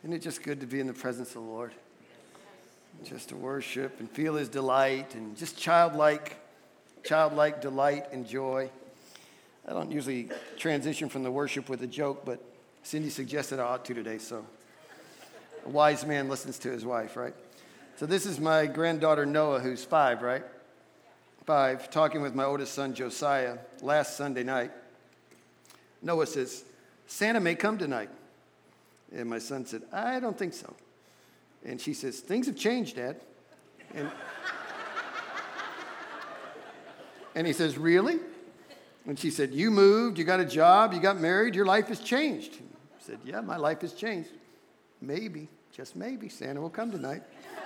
Isn't it just good to be in the presence of the Lord? Just to worship and feel his delight and just childlike delight and joy. I don't usually transition from the worship with a joke, but Cindy suggested I ought to today, so a wise man listens to his wife, right? So this is my granddaughter Noah, who's 5, right? 5, talking with my oldest son Josiah last Sunday night. Noah says, Santa may come tonight. And my son said, I don't think so. And she says, things have changed, Dad. And he says, really? And she said, you moved, you got a job, you got married, your life has changed. I said, yeah, my life has changed. Maybe, just maybe, Santa will come tonight.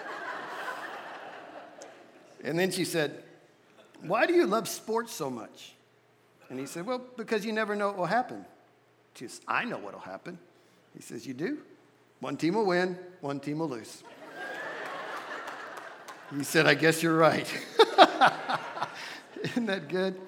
And then she said, why do you love sports so much? And he said, well, because you never know what will happen. She says, I know what will happen. He says, you do? One team will win, one team will lose. He said, I guess you're right. Isn't that good?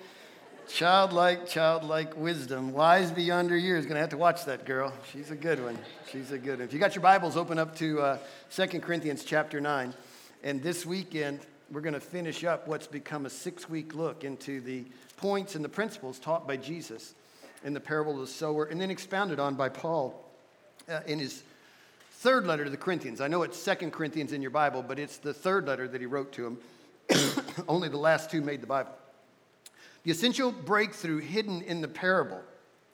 Childlike wisdom. Wise beyond her years. Going to have to watch that girl. She's a good one. If you got your Bibles, open up to 2 Corinthians chapter 9. And this weekend, we're going to finish up what's become a 6-week look into the points and the principles taught by Jesus in the parable of the sower, and then expounded on by Paul in his third letter to the Corinthians. I know it's 2 Corinthians in your Bible, but it's the third letter that he wrote to them. Only the last 2 made the Bible. The essential breakthrough hidden in the parable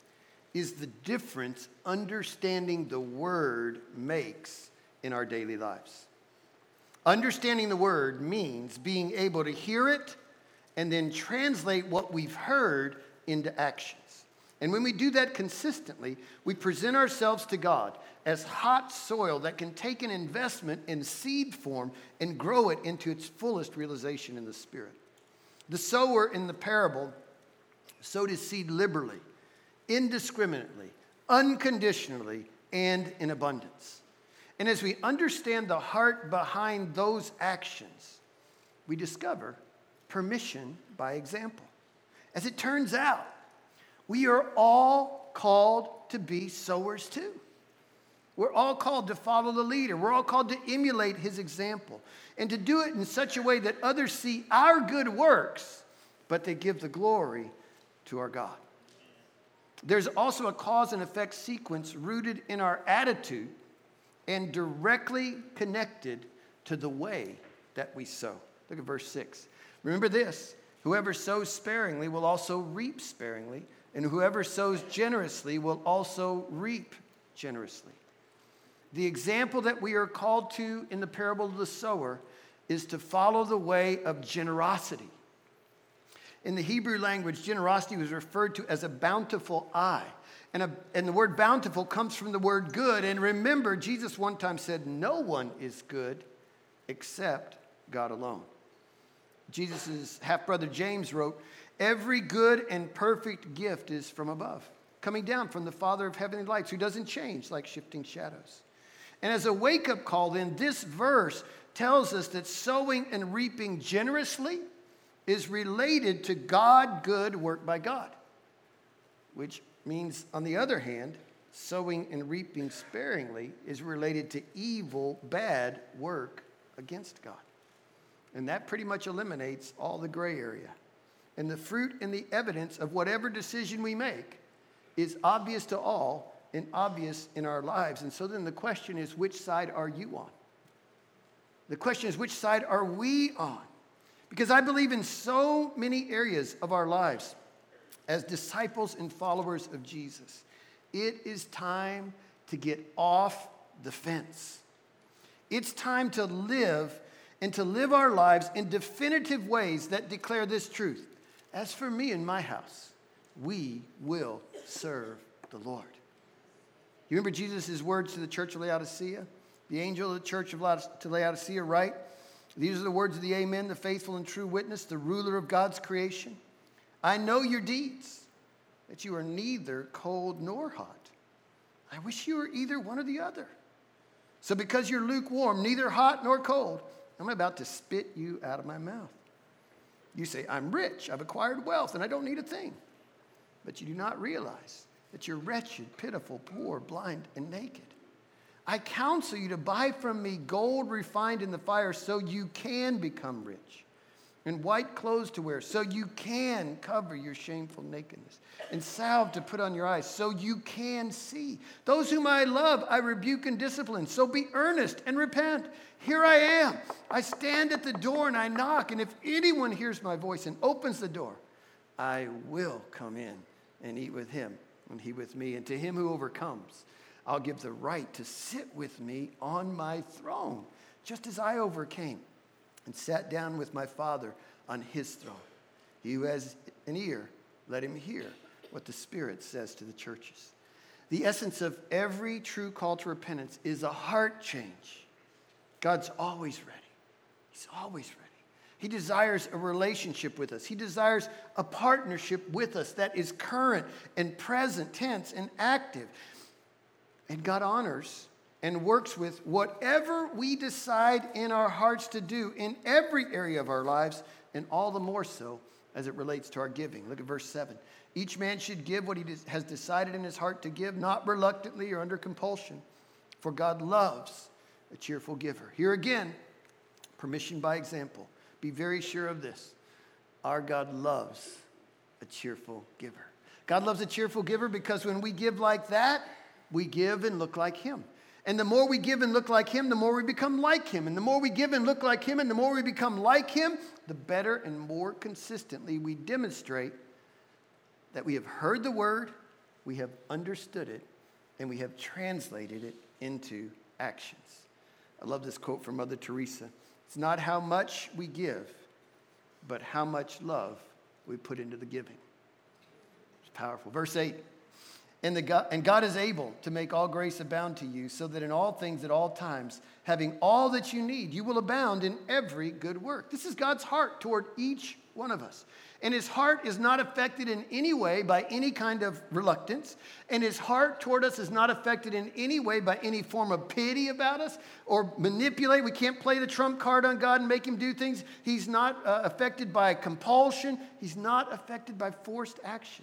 is the difference understanding the word makes in our daily lives. Understanding the word means being able to hear it and then translate what we've heard into actions. And when we do that consistently, we present ourselves to God as hot soil that can take an investment in seed form and grow it into its fullest realization in the Spirit. The sower in the parable sowed his seed liberally, indiscriminately, unconditionally, and in abundance. And as we understand the heart behind those actions, we discover permission by example. As it turns out, we are all called to be sowers too. We're all called to follow the leader. We're all called to emulate his example and to do it in such a way that others see our good works, but they give the glory to our God. There's also a cause and effect sequence rooted in our attitude and directly connected to the way that we sow. Look at verse 6. Remember this, whoever sows sparingly will also reap sparingly, and whoever sows generously will also reap generously. The example that we are called to in the parable of the sower is to follow the way of generosity. In the Hebrew language, generosity was referred to as a bountiful eye. And the word bountiful comes from the word good. And remember, Jesus one time said, no one is good except God alone. Jesus' half-brother James wrote, every good and perfect gift is from above, coming down from the Father of heavenly lights, who doesn't change like shifting shadows. And as a wake-up call, then, this verse tells us that sowing and reaping generously is related to God good work by God, which means, on the other hand, sowing and reaping sparingly is related to evil, bad work against God. And that pretty much eliminates all the gray area. And the fruit and the evidence of whatever decision we make is obvious to all and obvious in our lives. And so then the question is, which side are you on? The question is, which side are we on? Because I believe in so many areas of our lives, as disciples and followers of Jesus, it is time to get off the fence. It's time to live and to live our lives in definitive ways that declare this truth. As for me and my house, we will serve the Lord. You remember Jesus' words to the church of Laodicea? The angel of the church of Laodicea, right? These are the words of the Amen, the faithful and true witness, the ruler of God's creation. I know your deeds, that you are neither cold nor hot. I wish you were either one or the other. So because you're lukewarm, neither hot nor cold, I'm about to spit you out of my mouth. You say, I'm rich, I've acquired wealth, and I don't need a thing. But you do not realize that you're wretched, pitiful, poor, blind, and naked. I counsel you to buy from me gold refined in the fire so you can become rich, and white clothes to wear so you can cover your shameful nakedness, and salve to put on your eyes so you can see. Those whom I love, I rebuke and discipline. So be earnest and repent. Here I am. I stand at the door and I knock. And if anyone hears my voice and opens the door, I will come in and eat with him and he with me. And to him who overcomes, I'll give the right to sit with me on my throne, just as I overcame and sat down with my Father on his throne. He who has an ear, let him hear what the Spirit says to the churches. The essence of every true call to repentance is a heart change. God's always ready. He's always ready. He desires a relationship with us. He desires a partnership with us that is current and present tense and active. And God honors and works with whatever we decide in our hearts to do in every area of our lives, and all the more so as it relates to our giving. Look at verse 7. Each man should give what he has decided in his heart to give, not reluctantly or under compulsion, for God loves a cheerful giver. Here again, permission by example. Be very sure of this. Our God loves a cheerful giver. God loves a cheerful giver because when we give like that, we give and look like him. And the more we give and look like him, the more we become like him. And the more we give and look like him, and the more we become like him, the better and more consistently we demonstrate that we have heard the word, we have understood it, and we have translated it into actions. I love this quote from Mother Teresa. It's not how much we give, but how much love we put into the giving. It's powerful. Verse 8. And God is able to make all grace abound to you, so that in all things at all times, having all that you need, you will abound in every good work. This is God's heart toward each one of us. And his heart is not affected in any way by any kind of reluctance. And his heart toward us is not affected in any way by any form of pity about us or manipulate. We can't play the trump card on God and make him do things. He's not affected by compulsion. He's not affected by forced action.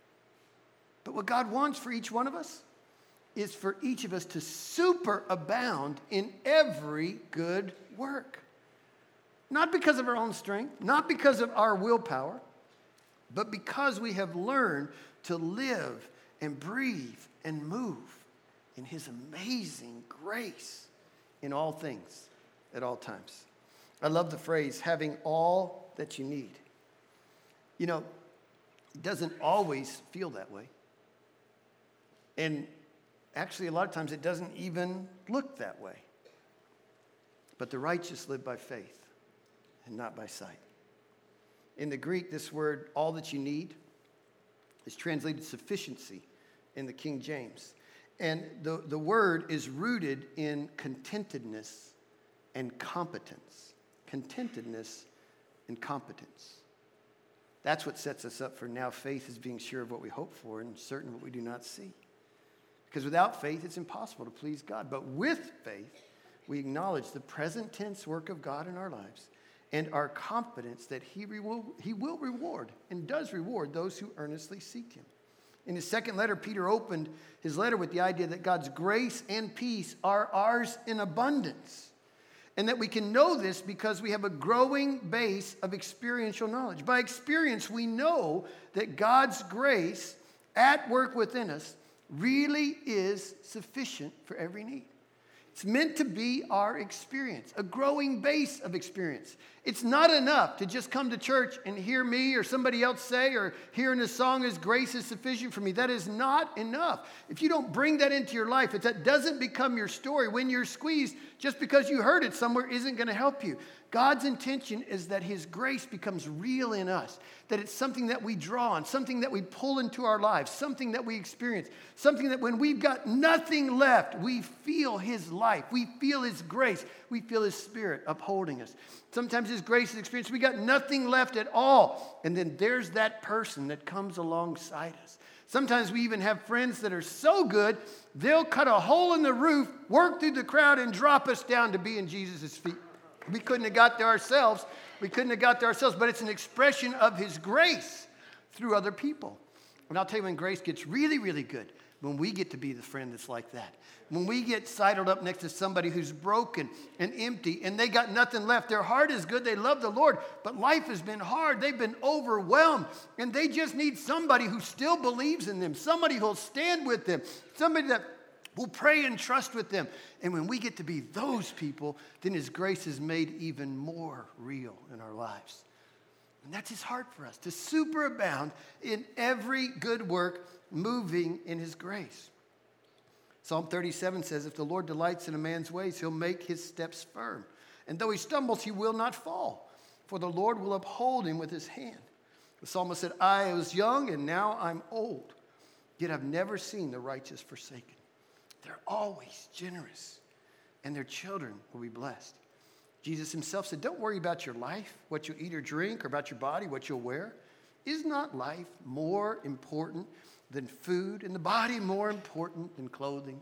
But what God wants for each one of us is for each of us to superabound in every good work. Not because of our own strength, not because of our willpower, but because we have learned to live and breathe and move in his amazing grace in all things at all times. I love the phrase, having all that you need. You know, it doesn't always feel that way. And actually, a lot of times it doesn't even look that way. But the righteous live by faith and not by sight. In the Greek, this word, all that you need, is translated sufficiency in the King James. And the word is rooted in contentedness and competence. Contentedness and competence. That's what sets us up for now. Faith is being sure of what we hope for and certain of what we do not see. Because without faith, it's impossible to please God. But with faith, we acknowledge the present tense work of God in our lives and our confidence that he will reward and does reward those who earnestly seek him. In his second letter, Peter opened his letter with the idea that God's grace and peace are ours in abundance. And that we can know this because we have a growing base of experiential knowledge. By experience, we know that God's grace at work within us really is sufficient for every need. It's meant to be our experience, a growing base of experience. It's not enough to just come to church and hear me or somebody else say or hear in a song, His grace is sufficient for me. That is not enough. If you don't bring that into your life, if that doesn't become your story, when you're squeezed, just because you heard it somewhere isn't going to help you. God's intention is that His grace becomes real in us, that it's something that we draw on, something that we pull into our lives, something that we experience, something that when we've got nothing left, we feel His life, we feel His grace, we feel His Spirit upholding us. Sometimes His grace is experienced, we got nothing left at all, and then there's that person that comes alongside us. Sometimes we even have friends that are so good, they'll cut a hole in the roof, work through the crowd, and drop us down to be in Jesus' feet. We couldn't have got there ourselves. But it's an expression of His grace through other people. And I'll tell you when grace gets really, really good, when we get to be the friend that's like that. When we get sidled up next to somebody who's broken and empty and they got nothing left. Their heart is good. They love the Lord, but life has been hard. They've been overwhelmed and they just need somebody who still believes in them, somebody who'll stand with them, somebody that will pray and trust with them. And when we get to be those people, then his grace is made even more real in our lives. And that's his heart for us, to superabound in every good work, moving in his grace. Psalm 37 says, if the Lord delights in a man's ways, he'll make his steps firm. And though he stumbles, he will not fall, for the Lord will uphold him with his hand. The psalmist said, I was young and now I'm old, yet I've never seen the righteous forsaken. They're always generous, and their children will be blessed. Jesus himself said, don't worry about your life, what you eat or drink, or about your body, what you'll wear. Is not life more important than food, and the body more important than clothing?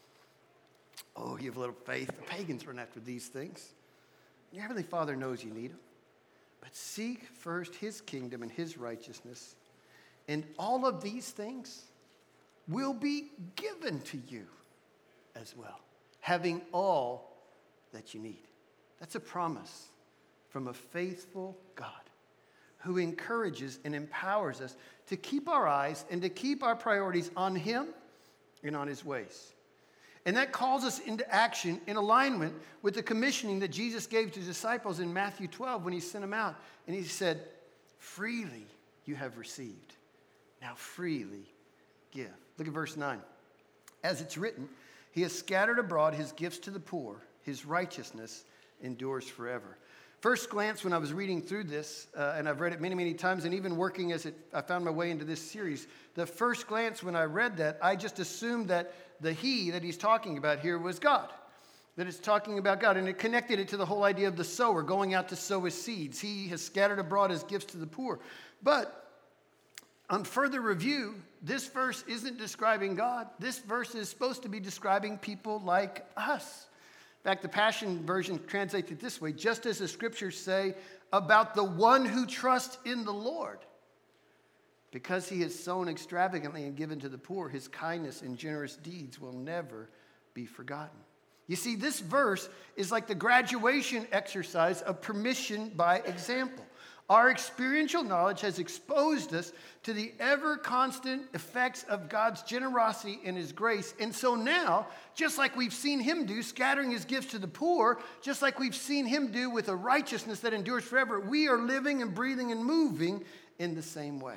Oh, you have a little faith. The pagans run after these things. Your Heavenly Father knows you need them. But seek first his kingdom and his righteousness, and all of these things will be given to you as well, having all that you need. That's a promise from a faithful God who encourages and empowers us to keep our eyes and to keep our priorities on him and on his ways. And that calls us into action in alignment with the commissioning that Jesus gave to the disciples in Matthew 12 when he sent them out. And he said, freely you have received, now freely give. Look at verse 9. As it's written, he has scattered abroad his gifts to the poor, his righteousness endures forever. First glance when I was reading through this, and I've read it many, many times, and even working I found my way into this series, the first glance when I read that, I just assumed that the he that he's talking about here was God, that it's talking about God, and it connected it to the whole idea of the sower going out to sow his seeds. He has scattered abroad his gifts to the poor. But on further review, this verse isn't describing God. This verse is supposed to be describing people like us. In fact, the Passion Version translates it this way, just as the scriptures say about the one who trusts in the Lord. Because he has sown extravagantly and given to the poor, his kindness and generous deeds will never be forgotten. You see, this verse is like the graduation exercise of permission by example. Our experiential knowledge has exposed us to the ever-constant effects of God's generosity and his grace. And so now, just like we've seen him do, scattering his gifts to the poor, just like we've seen him do with a righteousness that endures forever, we are living and breathing and moving in the same way.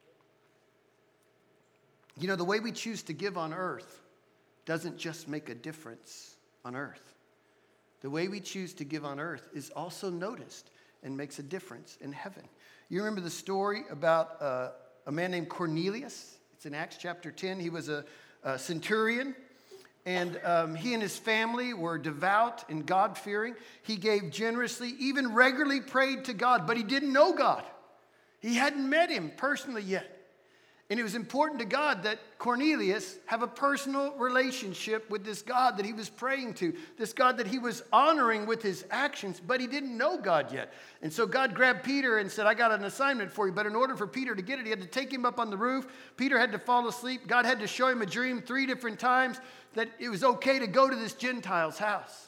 You know, the way we choose to give on earth doesn't just make a difference on earth. The way we choose to give on earth is also noticed and makes a difference in heaven. You remember the story about a man named Cornelius? It's in Acts chapter 10. He was a centurion, and he and his family were devout and God-fearing. He gave generously, even regularly prayed to God, but he didn't know God. He hadn't met him personally yet. And it was important to God that Cornelius have a personal relationship with this God that he was praying to, this God that he was honoring with his actions, but he didn't know God yet. And so God grabbed Peter and said, I got an assignment for you. But in order for Peter to get it, he had to take him up on the roof. Peter had to fall asleep. God had to show him a dream 3 different times that it was okay to go to this Gentile's house.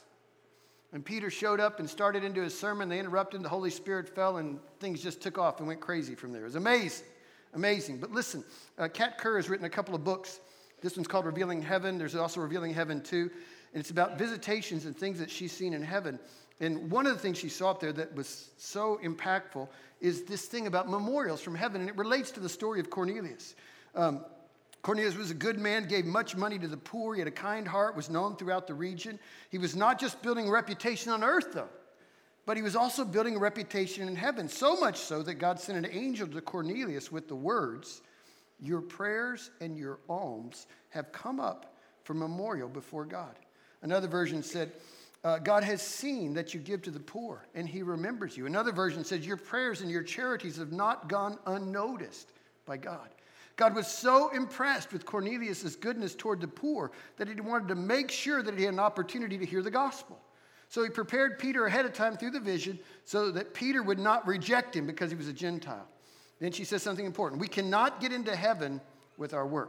And Peter showed up and started into his sermon. They interrupted, the Holy Spirit fell, and things just took off and went crazy from there. It was amazing. Amazing. But listen, Kat Kerr has written a couple of books. This one's called Revealing Heaven. There's also Revealing Heaven 2. And it's about visitations and things that she's seen in heaven. And one of the things she saw up there that was so impactful is this thing about memorials from heaven. And it relates to the story of Cornelius. Cornelius was a good man, gave much money to the poor. He had a kind heart, was known throughout the region. He was not just building a reputation on earth, though, but he was also building a reputation in heaven, so much so that God sent an angel to Cornelius with the words, your prayers and your alms have come up for memorial before God. Another version said, God has seen that you give to the poor, and he remembers you. Another version says, your prayers and your charities have not gone unnoticed by God. God was so impressed with Cornelius' goodness toward the poor that he wanted to make sure that he had an opportunity to hear the gospel. So he prepared Peter ahead of time through the vision so that Peter would not reject him because he was a Gentile. Then she says something important. We cannot get into heaven with our works.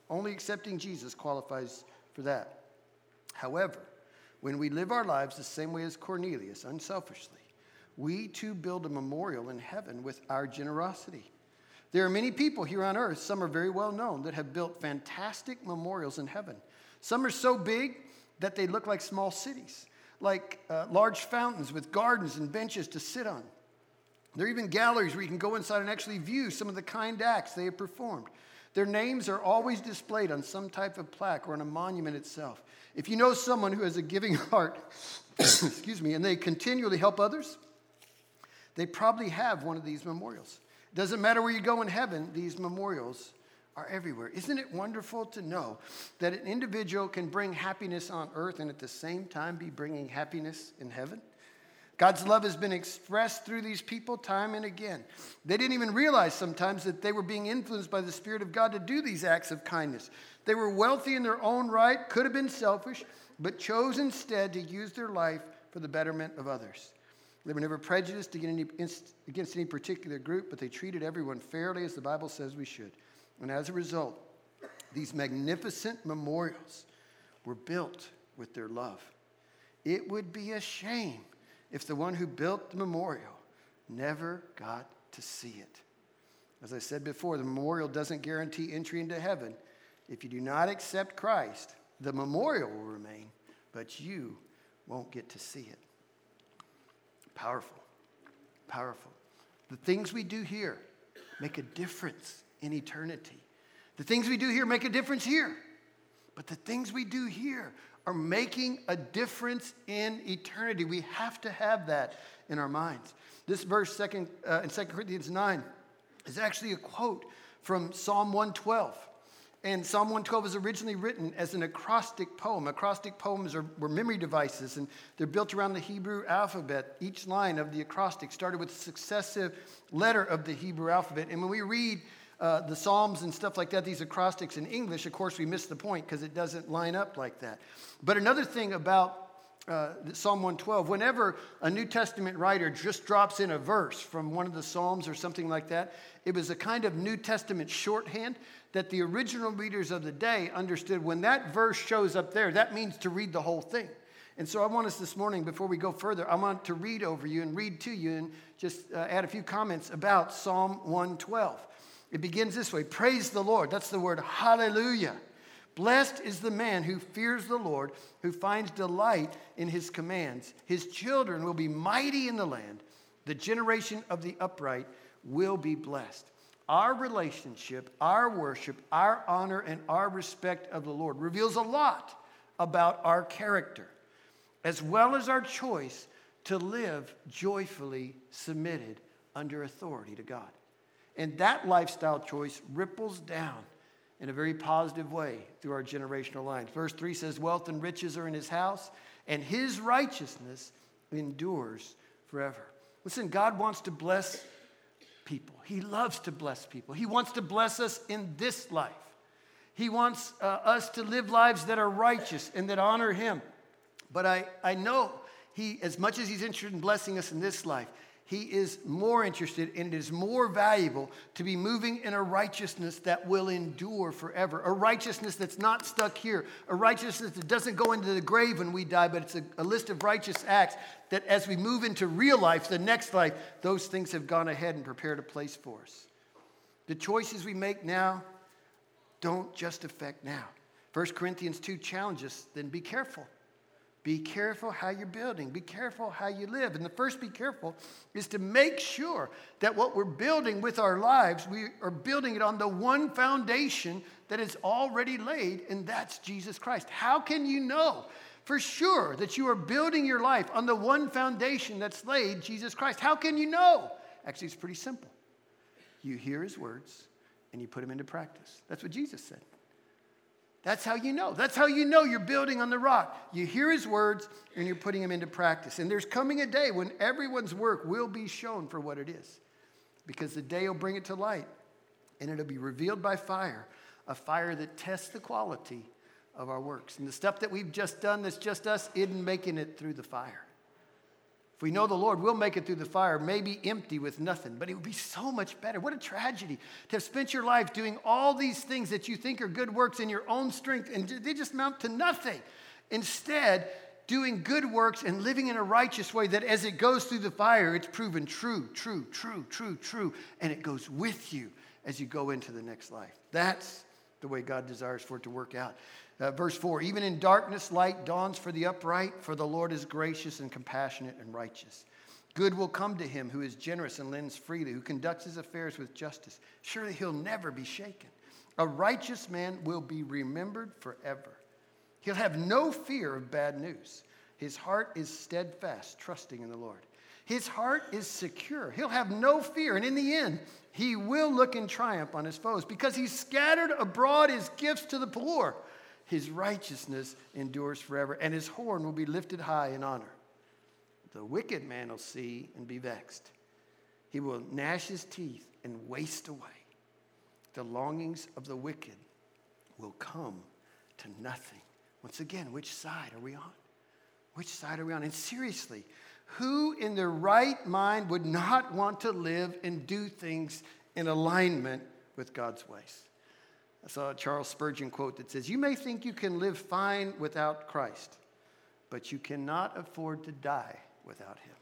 Only accepting Jesus qualifies for that. However, when we live our lives the same way as Cornelius, unselfishly, we too build a memorial in heaven with our generosity. There are many people here on earth, some are very well known, that have built fantastic memorials in heaven. Some are so big that they look like small cities, like large fountains with gardens and benches to sit on. There are even galleries where you can go inside and actually view some of the kind acts they have performed. Their names are always displayed on some type of plaque or on a monument itself. If you know someone who has a giving heart, excuse me, and they continually help others, they probably have one of these memorials. It doesn't matter where you go in heaven, these memorials are everywhere. Isn't it wonderful to know that an individual can bring happiness on earth and at the same time be bringing happiness in heaven? God's love has been expressed through these people time and again. They didn't even realize sometimes that they were being influenced by the Spirit of God to do these acts of kindness. They were wealthy in their own right, could have been selfish, but chose instead to use their life for the betterment of others. They were never prejudiced against any particular group, but they treated everyone fairly as the Bible says we should. And as a result, these magnificent memorials were built with their love. It would be a shame if the one who built the memorial never got to see it. As I said before, the memorial doesn't guarantee entry into heaven. If you do not accept Christ, the memorial will remain, but you won't get to see it. Powerful, powerful. The things we do here make a difference in eternity. The things we do here make a difference here. But the things we do here are making a difference in eternity. We have to have that in our minds. This verse in 2 Corinthians 9 is actually a quote from Psalm 112. And Psalm 112 was originally written as an acrostic poem. Acrostic poems were memory devices, and they're built around the Hebrew alphabet. Each line of the acrostic started with a successive letter of the Hebrew alphabet. And when we read the Psalms and stuff like that, these acrostics in English, of course, we miss the point because it doesn't line up like that. But another thing about Psalm 112, whenever a New Testament writer just drops in a verse from one of the Psalms or something like that, it was a kind of New Testament shorthand that the original readers of the day understood. When that verse shows up there, that means to read the whole thing. And so I want us this morning, before we go further, I want to read over you and read to you and just add a few comments about Psalm 112. It begins this way: praise the Lord. That's the word hallelujah. Blessed is the man who fears the Lord, who finds delight in his commands. His children will be mighty in the land. The generation of the upright will be blessed. Our relationship, our worship, our honor, and our respect of the Lord reveals a lot about our character, as well as our choice to live joyfully submitted under authority to God. And that lifestyle choice ripples down in a very positive way through our generational lines. Verse 3 says, wealth and riches are in his house, and his righteousness endures forever. Listen, God wants to bless people. He loves to bless people. He wants to bless us in this life. He wants us to live lives that are righteous and that honor him. But I know he, as much as he's interested in blessing us in this life, he is more interested, and it is more valuable to be moving in a righteousness that will endure forever. A righteousness that's not stuck here. A righteousness that doesn't go into the grave when we die, but it's a list of righteous acts that as we move into real life, the next life, those things have gone ahead and prepared a place for us. The choices we make now don't just affect now. 1 Corinthians 2 challenges, then be careful. Be careful how you're building. Be careful how you live. And the first be careful is to make sure that what we're building with our lives, we are building it on the one foundation that is already laid, and that's Jesus Christ. How can you know for sure that you are building your life on the one foundation that's laid, Jesus Christ? How can you know? Actually, it's pretty simple. You hear his words and you put them into practice. That's what Jesus said. That's how you know. That's how you know you're building on the rock. You hear his words and you're putting them into practice. And there's coming a day when everyone's work will be shown for what it is, because the day will bring it to light and it'll be revealed by fire, a fire that tests the quality of our works. And the stuff that we've just done that's just us isn't making it through the fire. If we know the Lord, we'll make it through the fire, maybe empty with nothing, but it would be so much better. What a tragedy to have spent your life doing all these things that you think are good works in your own strength, and they just amount to nothing. Instead, doing good works and living in a righteous way that as it goes through the fire, it's proven true, and it goes with you as you go into the next life. That's the way God desires for it to work out. Verse 4, even in darkness, light dawns for the upright, for the Lord is gracious and compassionate and righteous. Good will come to him who is generous and lends freely, who conducts his affairs with justice. Surely he'll never be shaken. A righteous man will be remembered forever. He'll have no fear of bad news. His heart is steadfast, trusting in the Lord. His heart is secure. He'll have no fear. And in the end, he will look in triumph on his foes because he's scattered abroad his gifts to the poor. His righteousness endures forever, and his horn will be lifted high in honor. The wicked man will see and be vexed. He will gnash his teeth and waste away. The longings of the wicked will come to nothing. Once again, which side are we on? Which side are we on? And seriously, who in their right mind would not want to live and do things in alignment with God's ways? I saw a Charles Spurgeon quote that says, "You may think you can live fine without Christ, but you cannot afford to die without him."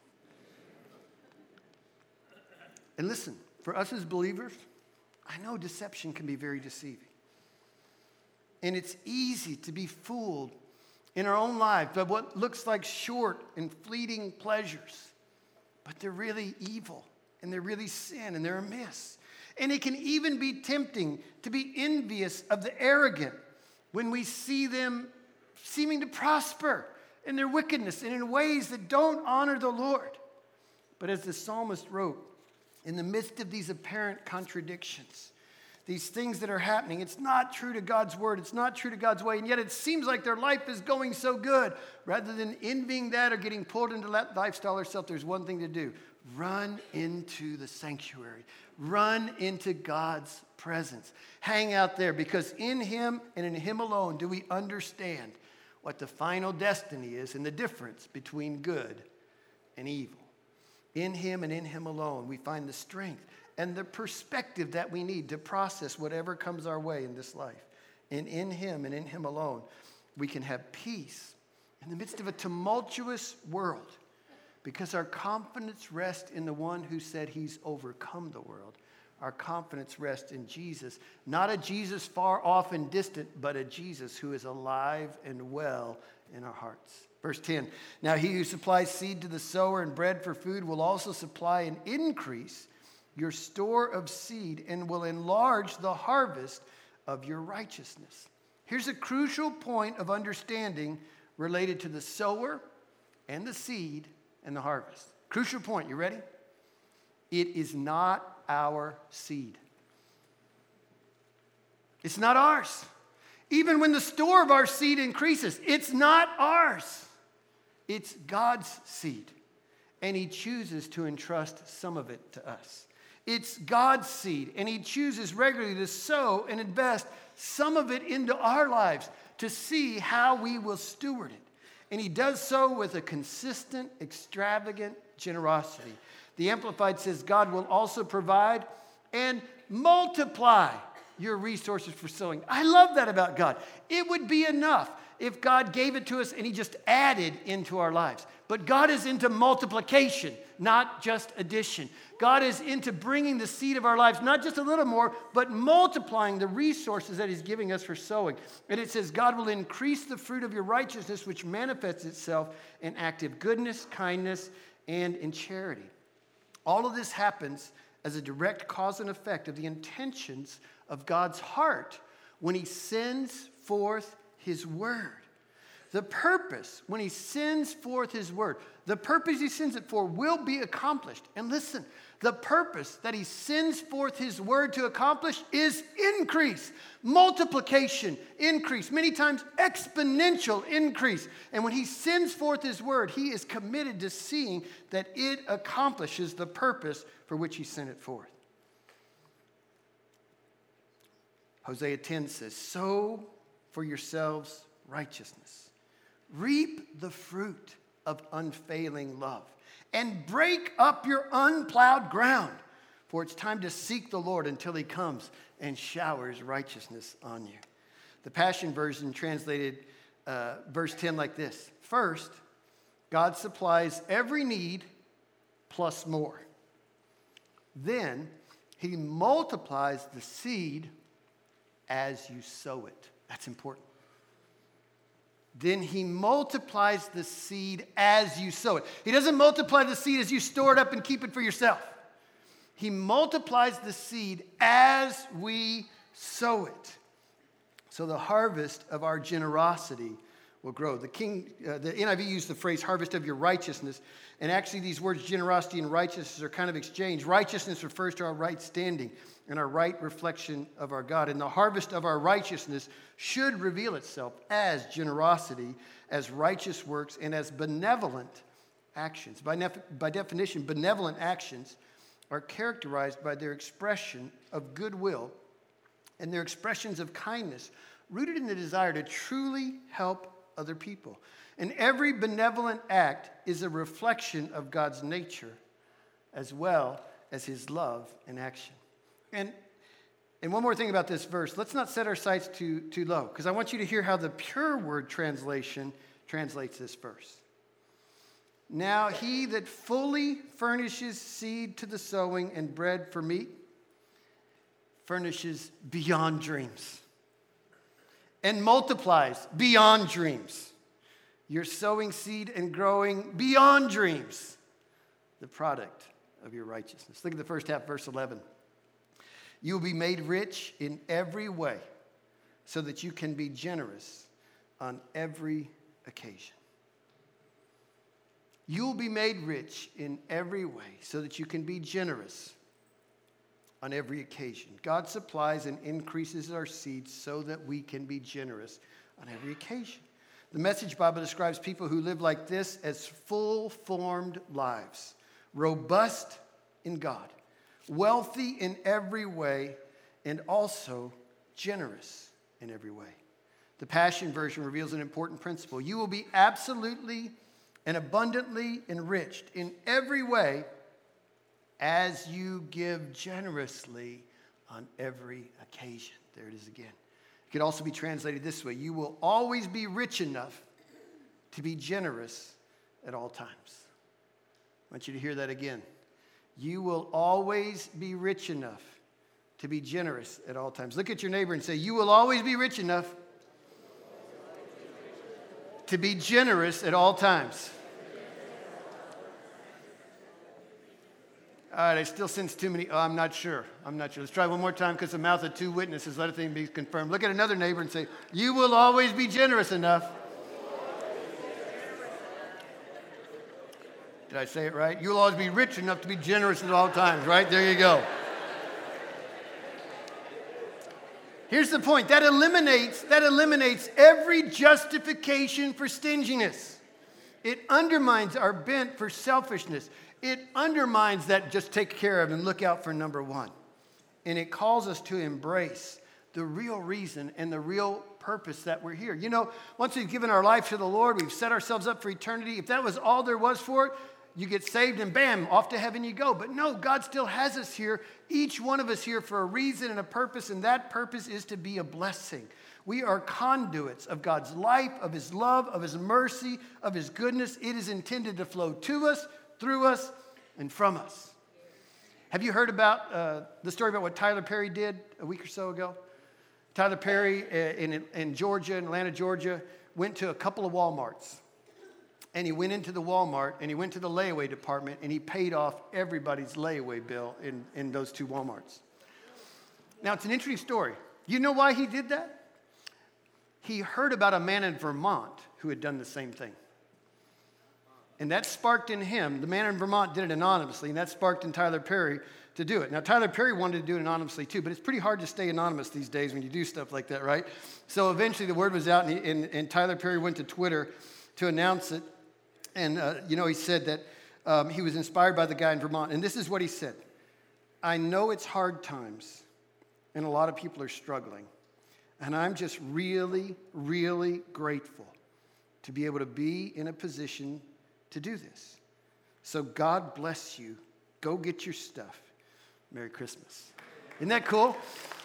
And listen, for us as believers, I know deception can be very deceiving. And it's easy to be fooled in our own lives by what looks like short and fleeting pleasures. But they're really evil, and they're really sin, and they're amiss. And it can even be tempting to be envious of the arrogant when we see them seeming to prosper in their wickedness and in ways that don't honor the Lord. But as the psalmist wrote, in the midst of these apparent contradictions, these things that are happening, it's not true to God's word, it's not true to God's way, and yet it seems like their life is going so good. Rather than envying that or getting pulled into that lifestyle yourself, there's one thing to do. Run into the sanctuary. Run into God's presence. Hang out there, because in him and in him alone do we understand what the final destiny is and the difference between good and evil. In him and in him alone we find the strength and the perspective that we need to process whatever comes our way in this life. And in him and in him alone we can have peace in the midst of a tumultuous world, because our confidence rests in the one who said he's overcome the world. Our confidence rests in Jesus, not a Jesus far off and distant, but a Jesus who is alive and well in our hearts. Verse 10, now he who supplies seed to the sower and bread for food will also supply and increase your store of seed and will enlarge the harvest of your righteousness. Here's a crucial point of understanding related to the sower and the seed and the harvest. Crucial point, you ready? It is not our seed. It's not ours. Even when the store of our seed increases, it's not ours. It's God's seed. And he chooses to entrust some of it to us. It's God's seed, and he chooses regularly to sow and invest some of it into our lives to see how we will steward it. And he does so with a consistent, extravagant generosity. The Amplified says God will also provide and multiply your resources for sowing. I love that about God. It would be enough if God gave it to us and he just added into our lives. But God is into multiplication, not just addition. God is into bringing the seed of our lives, not just a little more, but multiplying the resources that he's giving us for sowing. And it says, God will increase the fruit of your righteousness, which manifests itself in active goodness, kindness, and in charity. All of this happens as a direct cause and effect of the intentions of God's heart when he sends forth his word. The purpose, when he sends forth his word, the purpose he sends it for will be accomplished. And listen, the purpose that he sends forth his word to accomplish is increase, multiplication, increase, many times exponential increase. And when he sends forth his word, he is committed to seeing that it accomplishes the purpose for which he sent it forth. Hosea 10 says, sow for yourselves righteousness. Reap the fruit of unfailing love. And break up your unplowed ground, for it's time to seek the Lord until he comes and showers righteousness on you. The Passion Version translated verse 10 like this. First, God supplies every need plus more. Then he multiplies the seed as you sow it. That's important. Then he multiplies the seed as you sow it. He doesn't multiply the seed as you store it up and keep it for yourself. He multiplies the seed as we sow it. So the harvest of our generosity will grow. The NIV used the phrase harvest of your righteousness. And actually these words generosity and righteousness are kind of exchanged. Righteousness refers to our right standing and our right reflection of our God. And the harvest of our righteousness should reveal itself as generosity, as righteous works, and as benevolent actions. By definition, benevolent actions are characterized by their expression of goodwill and their expressions of kindness, rooted in the desire to truly help other people. And every benevolent act is a reflection of God's nature as well as his love in action. And one more thing about this verse. Let's not set our sights too low, because I want you to hear how the Pure Word translation translates this verse. Now he that fully furnishes seed to the sowing and bread for meat furnishes beyond dreams and multiplies beyond dreams. You're sowing seed and growing beyond dreams, the product of your righteousness. Look at the first half, verse 11. You will be made rich in every way so that you can be generous on every occasion. You will be made rich in every way so that you can be generous on every occasion. God supplies and increases our seeds so that we can be generous on every occasion. The Message Bible describes people who live like this as full-formed lives, robust in God, wealthy in every way, and also generous in every way. The Passion Version reveals an important principle. You will be absolutely and abundantly enriched in every way as you give generously on every occasion. There it is again. It could also be translated this way. You will always be rich enough to be generous at all times. I want you to hear that again. You will always be rich enough to be generous at all times. Look at your neighbor and say, you will always be rich enough to be generous at all times. All right, I still sense too many. Oh, I'm not sure. Let's try one more time, because the mouth of two witnesses, let a thing be confirmed. Look at another neighbor and say, you will always be generous enough. Did I say it right? You'll always be rich enough to be generous at all times, right? There you go. Here's the point. That eliminates every justification for stinginess. It undermines our bent for selfishness. It undermines that just take care of and look out for number one. And it calls us to embrace the real reason and the real purpose that we're here. You know, once we've given our life to the Lord, we've set ourselves up for eternity. If that was all there was for it, you get saved and bam, off to heaven you go. But no, God still has us here, each one of us here for a reason and a purpose, and that purpose is to be a blessing. We are conduits of God's life, of his love, of his mercy, of his goodness. It is intended to flow to us, through us, and from us. Have you heard about the story about what Tyler Perry did a week or so ago? Tyler Perry in Georgia, in Atlanta, Georgia, went to a couple of Walmarts. And he went into the Walmart, and he went to the layaway department, and he paid off everybody's layaway bill in those two Walmarts. Now, it's an interesting story. You know why he did that? He heard about a man in Vermont who had done the same thing. And that sparked in him, the man in Vermont did it anonymously, and that sparked in Tyler Perry to do it. Now, Tyler Perry wanted to do it anonymously too, but it's pretty hard to stay anonymous these days when you do stuff like that, right? So eventually the word was out, and Tyler Perry went to Twitter to announce it. And, he said that he was inspired by the guy in Vermont. And this is what he said. I know it's hard times, and a lot of people are struggling. And I'm just really, really grateful to be able to be in a position to do this. So God bless you. Go get your stuff. Merry Christmas. Isn't that cool?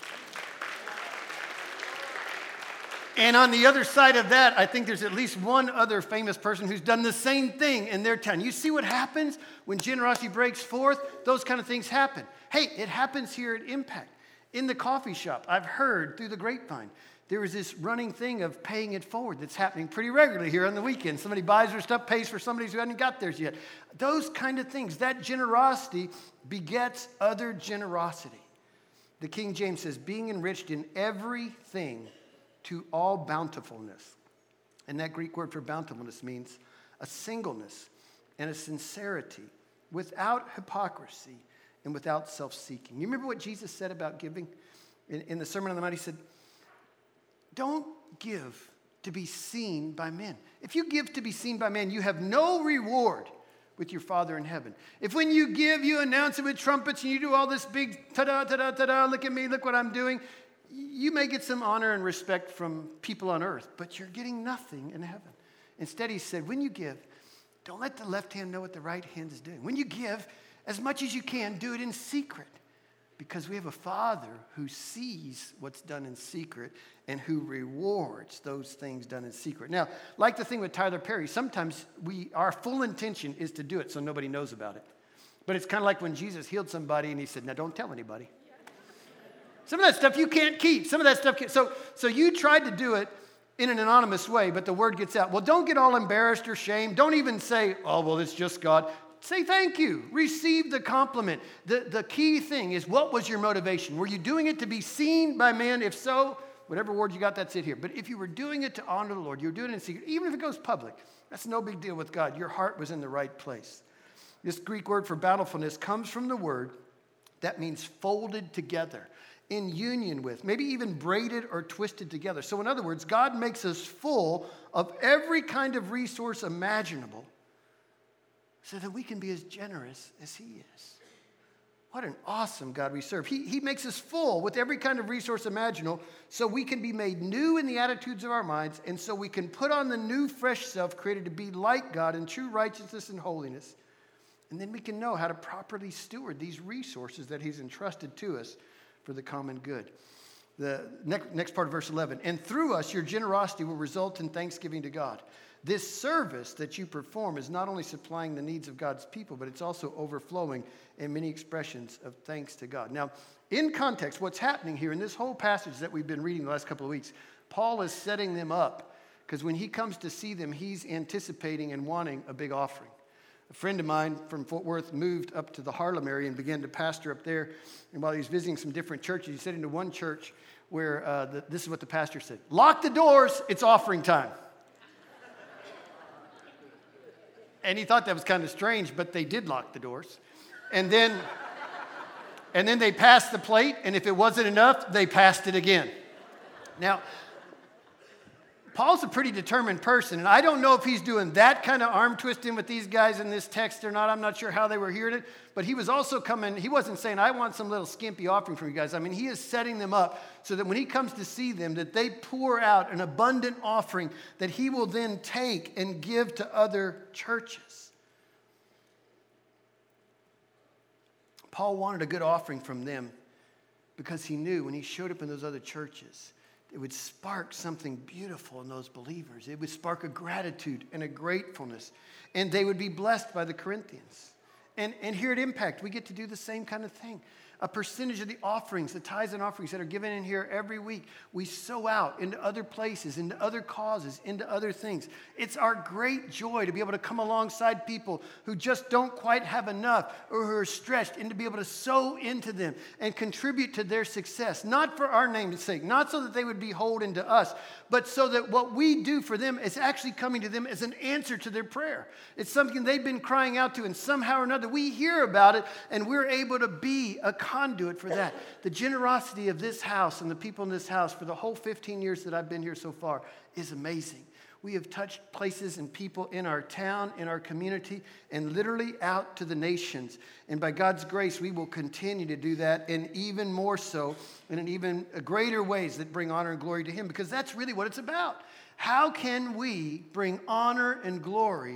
And on the other side of that, I think there's at least one other famous person who's done the same thing in their town. You see what happens when generosity breaks forth? Those kind of things happen. Hey, it happens here at Impact. In the coffee shop, I've heard through the grapevine, there is this running thing of paying it forward that's happening pretty regularly here on the weekend. Somebody buys their stuff, pays for somebody who hasn't got theirs yet. Those kind of things, that generosity begets other generosity. The King James says, being enriched in everything to all bountifulness. And that Greek word for bountifulness means a singleness and a sincerity without hypocrisy and without self-seeking. You remember what Jesus said about giving? In the Sermon on the Mount, he said, don't give to be seen by men. If you give to be seen by men, you have no reward with your Father in heaven. If when you give, you announce it with trumpets and you do all this big ta-da, ta-da, ta-da, look at me, look what I'm doing, you may get some honor and respect from people on earth, but you're getting nothing in heaven. Instead, he said, when you give, don't let the left hand know what the right hand is doing. When you give, as much as you can, do it in secret, because we have a Father who sees what's done in secret and who rewards those things done in secret. Now, like the thing with Tyler Perry, sometimes our full intention is to do it so nobody knows about it. But it's kind of like when Jesus healed somebody and he said, now don't tell anybody. Some of that stuff you can't keep. Some of that stuff so you tried to do it in an anonymous way, but the word gets out. Well, don't get all embarrassed or shamed. Don't even say, oh, well, it's just God. Say thank you. Receive the compliment. The key thing is, what was your motivation? Were you doing it to be seen by men? If so, whatever word you got, that's it here. But if you were doing it to honor the Lord, you were doing it in secret, even if it goes public, that's no big deal with God. Your heart was in the right place. This Greek word for bountifulness comes from the word that means folded together, in union with, maybe even braided or twisted together. So in other words, God makes us full of every kind of resource imaginable so that we can be as generous as he is. What an awesome God we serve. He makes us full with every kind of resource imaginable so we can be made new in the attitudes of our minds, and so we can put on the new fresh self created to be like God in true righteousness and holiness. And then we can know how to properly steward these resources that he's entrusted to us for the common good. The next part of verse 11, and through us your generosity will result in thanksgiving to God. This service that you perform is not only supplying the needs of God's people, but it's also overflowing in many expressions of thanks to God. Now, in context, what's happening here in this whole passage that we've been reading the last couple of weeks, Paul is setting them up because when he comes to see them, he's anticipating and wanting a big offering. A friend of mine from Fort Worth moved up to the Harlem area and began to pastor up there. And while he was visiting some different churches, he said into one church where this is what the pastor said: lock the doors, it's offering time. And he thought that was kind of strange, but they did lock the doors. And then they passed the plate, and if it wasn't enough, they passed it again. Now, Paul's a pretty determined person, and I don't know if he's doing that kind of arm twisting with these guys in this text or not. I'm not sure how they were hearing it, but he was also coming, he wasn't saying, I want some little skimpy offering from you guys. I mean, he is setting them up so that when he comes to see them, that they pour out an abundant offering that he will then take and give to other churches. Paul wanted a good offering from them because he knew when he showed up in those other churches, it would spark something beautiful in those believers. It would spark a gratitude and a gratefulness. And they would be blessed by the Corinthians. And here at Impact, we get to do the same kind of thing. A percentage of the offerings, the tithes and offerings that are given in here every week, we sow out into other places, into other causes, into other things. It's our great joy to be able to come alongside people who just don't quite have enough or who are stretched, and to be able to sow into them and contribute to their success. Not for our name's sake, not so that they would be beholden to us, but so that what we do for them is actually coming to them as an answer to their prayer. It's something they've been crying out to, and somehow or another we hear about it, and we're able to be a conduit for that. The generosity of this house and the people in this house for the whole 15 years that I've been here so far is amazing. We have touched places and people in our town, in our community, and literally out to the nations. And by God's grace, we will continue to do that, and even more so, and in even greater ways that bring honor and glory to Him, because that's really what it's about. How can we bring honor and glory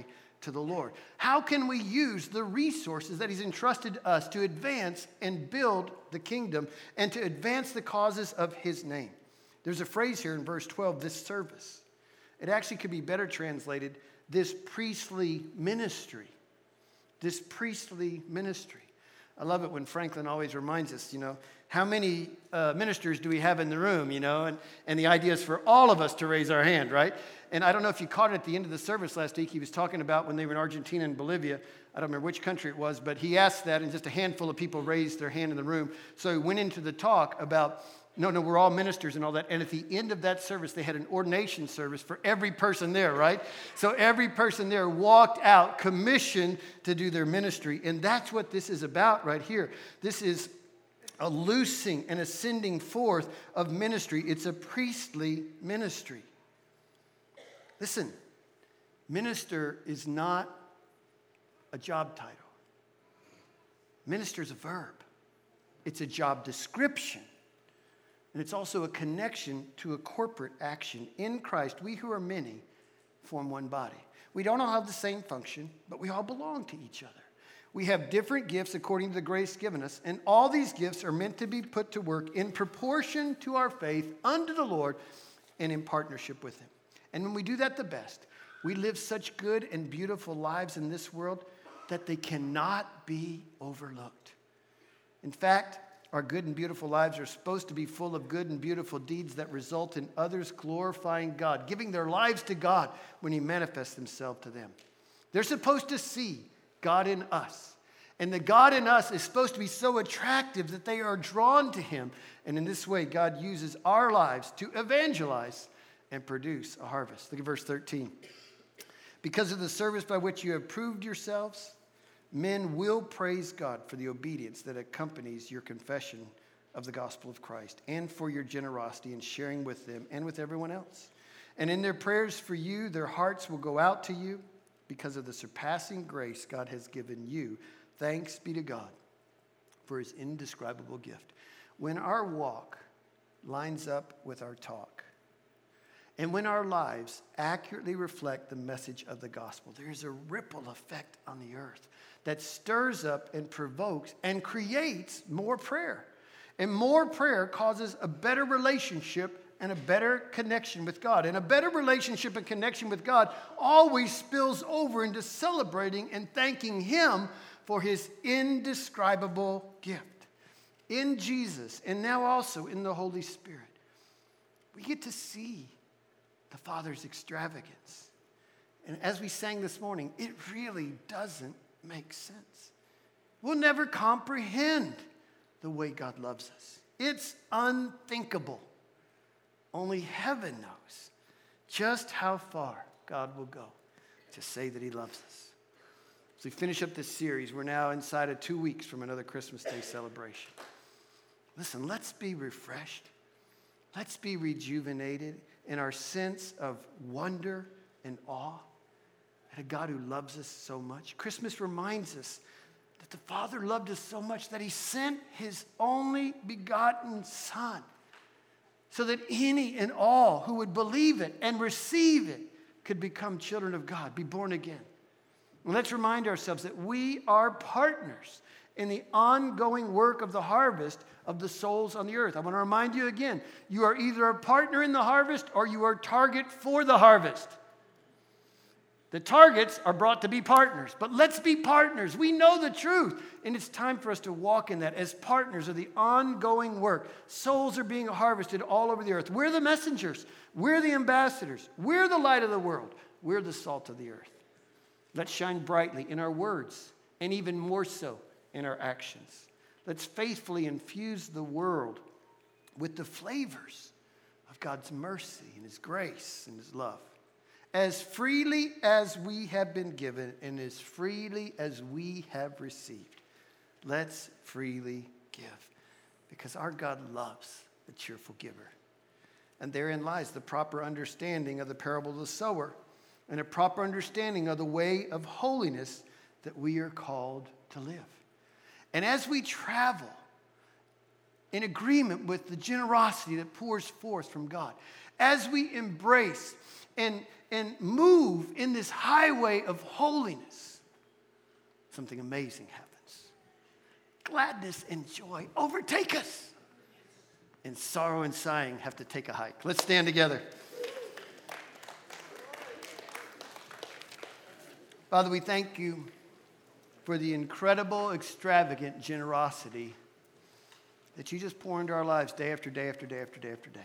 to the Lord? How can we use the resources that he's entrusted to us to advance and build the kingdom and to advance the causes of his name? There's a phrase here in verse 12, this service. It actually could be better translated, this priestly ministry. This priestly ministry. I love it when Franklin always reminds us, how many ministers do we have in the room, and the idea is for all of us to raise our hand, right? And I don't know if you caught it at the end of the service last week. He was talking about when they were in Argentina and Bolivia. I don't remember which country it was, but he asked that, and just a handful of people raised their hand in the room. So he went into the talk about, no, we're all ministers and all that. And at the end of that service, they had an ordination service for every person there, right? So every person there walked out commissioned to do their ministry. And that's what this is about right here. This is a loosing and ascending forth of ministry. It's a priestly ministry. Listen, minister is not a job title. Minister is a verb. It's a job description. And it's also a connection to a corporate action. In Christ, we who are many form one body. We don't all have the same function, but we all belong to each other. We have different gifts according to the grace given us, and all these gifts are meant to be put to work in proportion to our faith unto the Lord and in partnership with him. And when we do that the best, we live such good and beautiful lives in this world that they cannot be overlooked. In fact, our good and beautiful lives are supposed to be full of good and beautiful deeds that result in others glorifying God, giving their lives to God when he manifests himself to them. They're supposed to see God in us. And the God in us is supposed to be so attractive that they are drawn to him. And in this way, God uses our lives to evangelize and produce a harvest. Look at verse 13. Because of the service by which you have proved yourselves, men will praise God for the obedience that accompanies your confession of the gospel of Christ and for your generosity in sharing with them and with everyone else. And in their prayers for you, their hearts will go out to you because of the surpassing grace God has given you. Thanks be to God for his indescribable gift. When our walk lines up with our talk, and when our lives accurately reflect the message of the gospel, there is a ripple effect on the earth that stirs up and provokes and creates more prayer. And more prayer causes a better relationship and a better connection with God. And a better relationship and connection with God always spills over into celebrating and thanking him for his indescribable gift. In Jesus, and now also in the Holy Spirit, we get to see the Father's extravagance. And as we sang this morning, it really doesn't make sense. We'll never comprehend the way God loves us. It's unthinkable. Only heaven knows just how far God will go to say that he loves us. As we finish up this series, we're now inside of 2 weeks from another Christmas Day celebration. Listen, let's be refreshed. Let's be rejuvenated in our sense of wonder and awe at a God who loves us so much. Christmas reminds us that the Father loved us so much that he sent his only begotten Son so that any and all who would believe it and receive it could become children of God, be born again. And let's remind ourselves that we are partners in the ongoing work of the harvest of the souls on the earth. I want to remind you again, you are either a partner in the harvest or you are a target for the harvest. The targets are brought to be partners, but let's be partners. We know the truth, and it's time for us to walk in that as partners of the ongoing work. Souls are being harvested all over the earth. We're the messengers. We're the ambassadors. We're the light of the world. We're the salt of the earth. Let's shine brightly in our words, and even more so in our actions. Let's faithfully infuse the world with the flavors of God's mercy and his grace and his love. As freely as we have been given and as freely as we have received, let's freely give, because our God loves a cheerful giver. And therein lies the proper understanding of the parable of the sower and a proper understanding of the way of holiness that we are called to live. And as we travel in agreement with the generosity that pours forth from God, as we embrace and move in this highway of holiness, something amazing happens. Gladness and joy overtake us. And sorrow and sighing have to take a hike. Let's stand together. Father, we thank you for the incredible, extravagant generosity that you just pour into our lives day after day after day after day after day.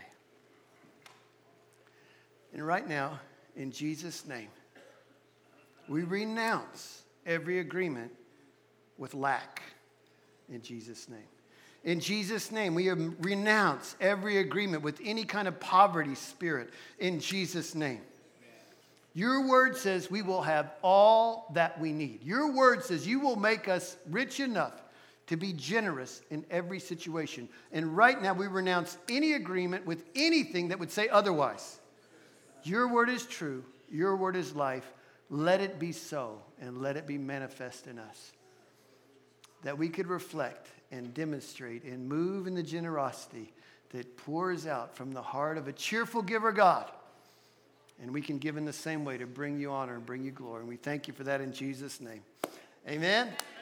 And right now, in Jesus' name, we renounce every agreement with lack. In Jesus' name. In Jesus' name, we renounce every agreement with any kind of poverty spirit. In Jesus' name. Your word says we will have all that we need. Your word says you will make us rich enough to be generous in every situation. And right now, we renounce any agreement with anything that would say otherwise. Your word is true. Your word is life. Let it be so, and let it be manifest in us. That we could reflect and demonstrate and move in the generosity that pours out from the heart of a cheerful giver God. And we can give in the same way to bring you honor and bring you glory. And we thank you for that in Jesus' name. Amen.